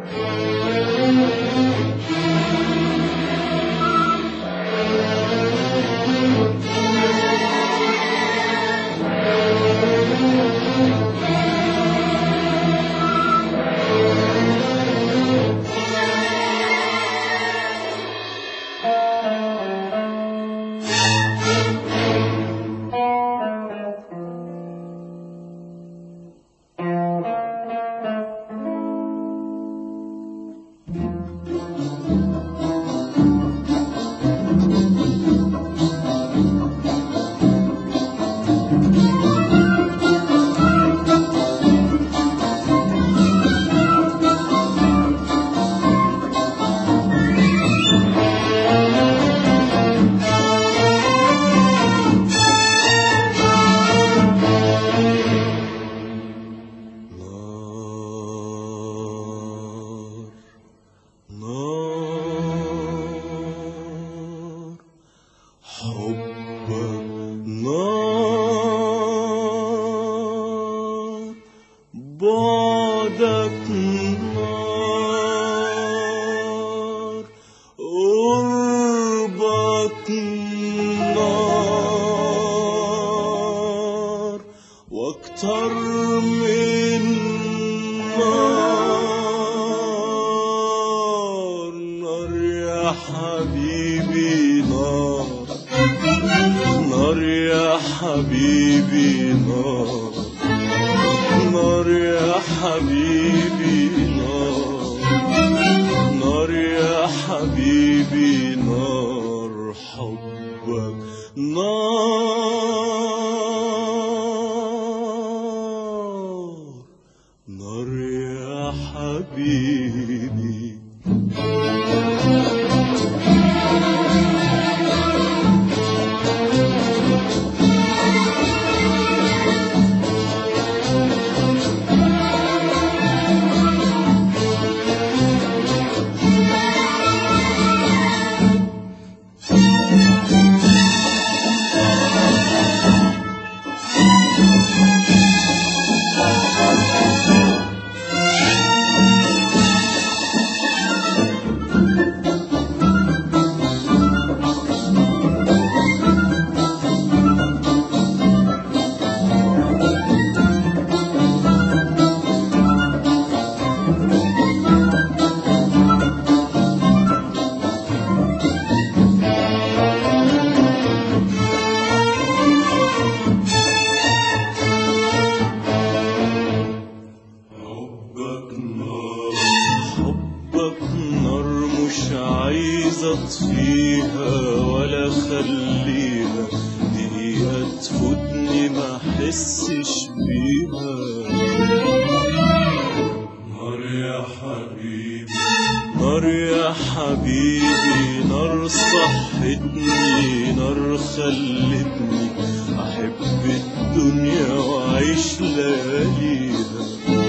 بعدك نار، قربك نار، واكتر من نار. نار يا حبيبي نار، نار يا حبيبي نار، نار يا حبيبي نار، نار يا حبيبي نار. حبك نار، نار يا حبيبي. عايز اطفيها ولا خليها دقيقة تفوتني ما احسش بيها. نار يا حبيبي، نار يا حبيبي، نار صحتني، نار خلتني احب الدنيا واعيش لياليها.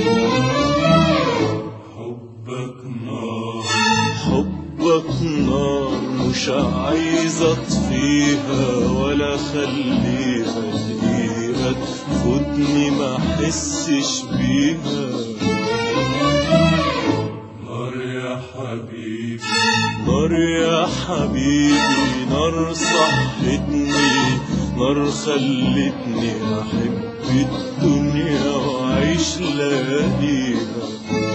حبك نار، حبك نار، مش عايز اطفيها ولا خليها دقيقة تفوتني ما احسش بيها. نار يا حبيبي، نار يا حبيبي، نار صحتني، نار خلتني احب الدنيا واعيش لياليها.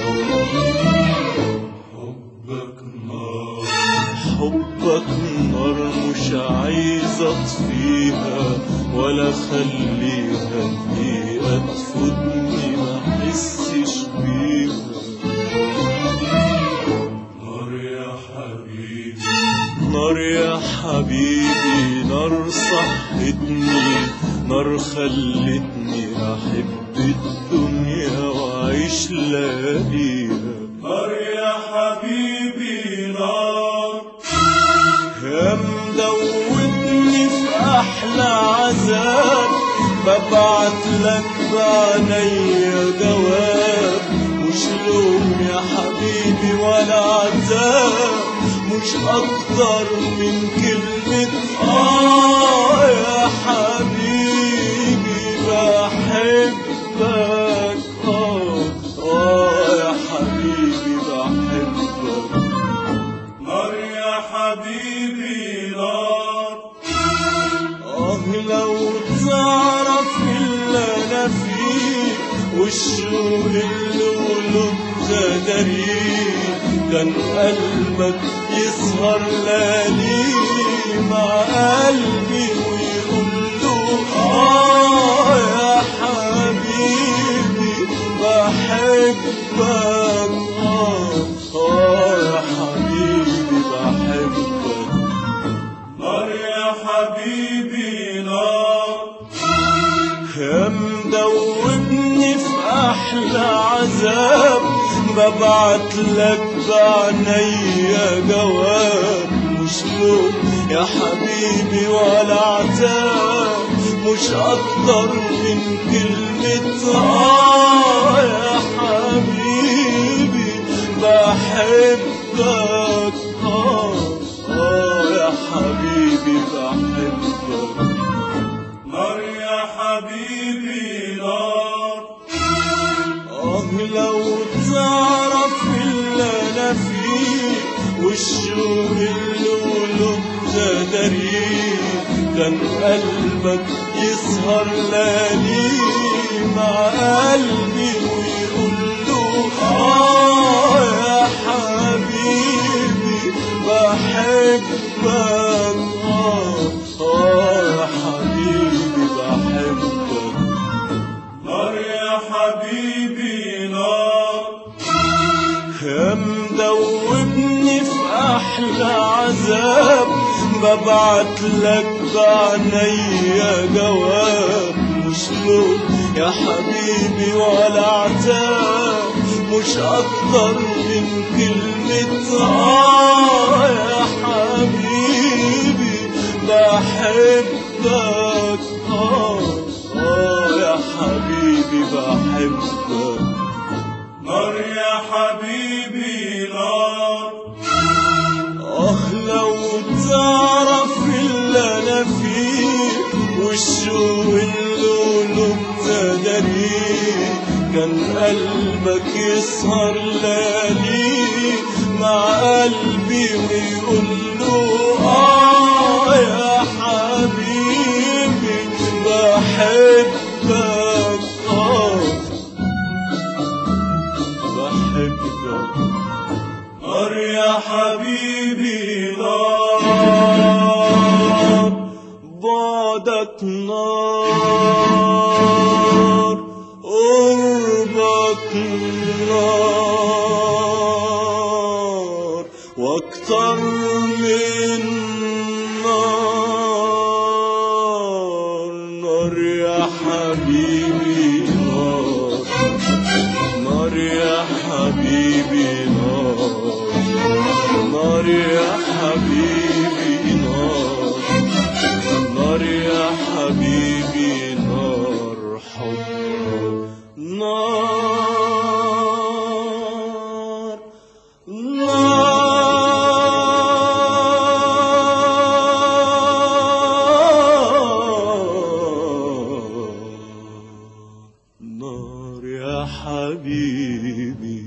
حبك نار، مش عايز اطفيها ولا خليها دقيقة تفوتني ما احسش بيها. نار يا حبيبي، نار يا حبيبي، نار صحتني، نار خلتني احب الدنيا واعيش لياليها. نار يا حبيبي نار، يا مدوتني في احلى عذاب، ببعت لك بعينيا جواب، مش لوم يا حبيبي ولا عذاب، مش اكتر من كلمة يا حبيبي بحبك. يا حبيبي بحبك. والشوق اللي قلوب تداريه، كان قلبك يسهر ليالي مع قلبي ويقول له يا حبيبي بحبك، يا حبيبي بحبك. نار يا حبيبي نار، يا مدوبني في أحلى عذاب، ببعتلك بعنيا جواب، مش لوم يا حبيبي ولا عتاب، مش أكتر من كلمة يا حبيبي بحبك، يا حبيبي بحبك. نار يا حبيبي نار، لو تعرف اللي أنا فيه والشوق اللي قلوب تداريه، كان قلبك يسهر ليالي مع قلبي ويقول له يا حبيبي بحبك، يا حبيبي بحبك. نار يا حبيبي نار، يا مدوبني في أحلى عذاب، ببعتلك بعنيا جواب، مش لوم يا حبيبي ولا عتاب، مش أكتر من كلمة يا حبيبي بحبك، يا حبيبي بحبك. نار يا حبيبي نار، لو تعرف اللي أنا فيه والشوق اللي قلوب تداريه، كان قلبك يسهر ليالي مع قلبي ويقول له يا حبيبي بحبك، بحبك. نار يا حبيبي نار، بعدك نار، قربك نار، واكتر من نار. نار يا حبيبي نار، نار يا حبيبي نار، نار يا حبيبي نار، نار يا حبيبي نار حبك، نار نار، نار يا حبيبي.